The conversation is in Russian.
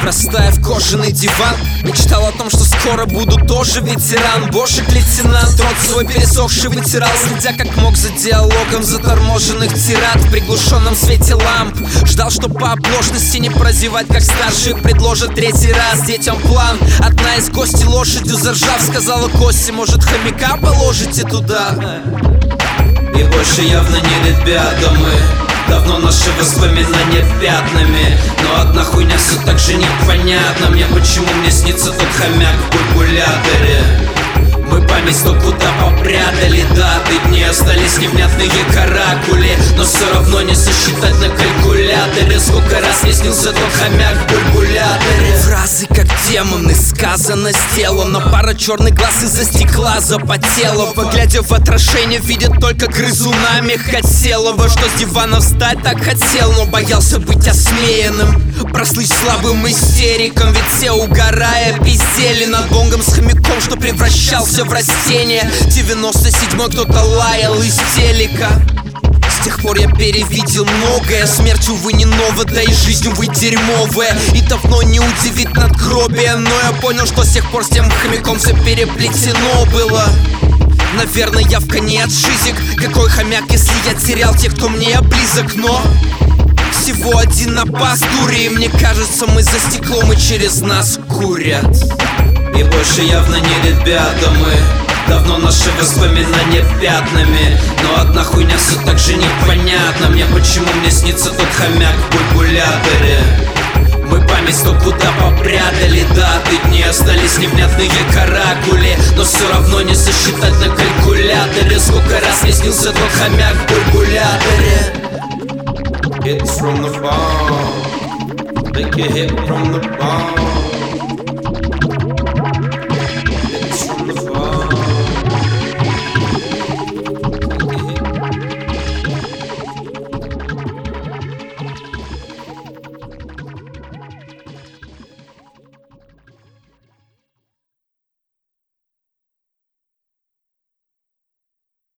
Врастая в кожаный диван, мечтал о том, что скоро буду тоже ветеран. Божик лейтенант, рот свой пересохший вытирал, следя как мог за диалогом заторможенных тират в приглушенном свете ламп. Ждал, что по оплошности не прозевать, как старшие предложат третий раз детям план. Одна из гостей лошадью заржав сказала Косте: может, хомяка положите туда? И больше явно не ребята мы. Давно наши воспоминания пятнами. Но одна хуйня все так же непонятна мне, почему мне снится тот хомяк в калькуляторе. Мы память то куда попрятали, даты дни остались невнятные каракули, но все равно не сосчитать на калькуляторе, сколько раз мне снился тот хомяк в калькуляторе. Фразы как демоны, сказано, сделано. Пара черных глаз из-за стекла запотела. Поглядев в отражение, видит только грызунами. Хотела бы, что с дивана встать так хотел, но боялся быть осмеянным, прослыть слабым истериком. Ведь все, угорая, пиздели над бонгом с хомяком, что превращался в растение. 97-й кто-то лаял из телека. С тех пор я перевидел многое. Смерть, увы, не новая, да и жизнь, увы, дерьмовая. И давно не удивит надгробие, но я понял, что с тех пор с тем хомяком все переплетено было. Наверное, явка не от шизик. Какой хомяк, если я терял тех, кто мне близок, но всего один напас дури, и мне кажется, мы за стеклом и через нас курят. И больше явно не ребята мы. Давно наши воспоминания пятнами. Но одна хуйня все так же непонятна мне, почему мне снится тот хомяк в калькуляторе. Мы память то куда попрятали, даты дни остались невнятные каракули, но все равно не сосчитать на калькуляторе, сколько раз мне снился тот хомяк в калькуляторе. Hits from the bomb, make a hit from the bomb.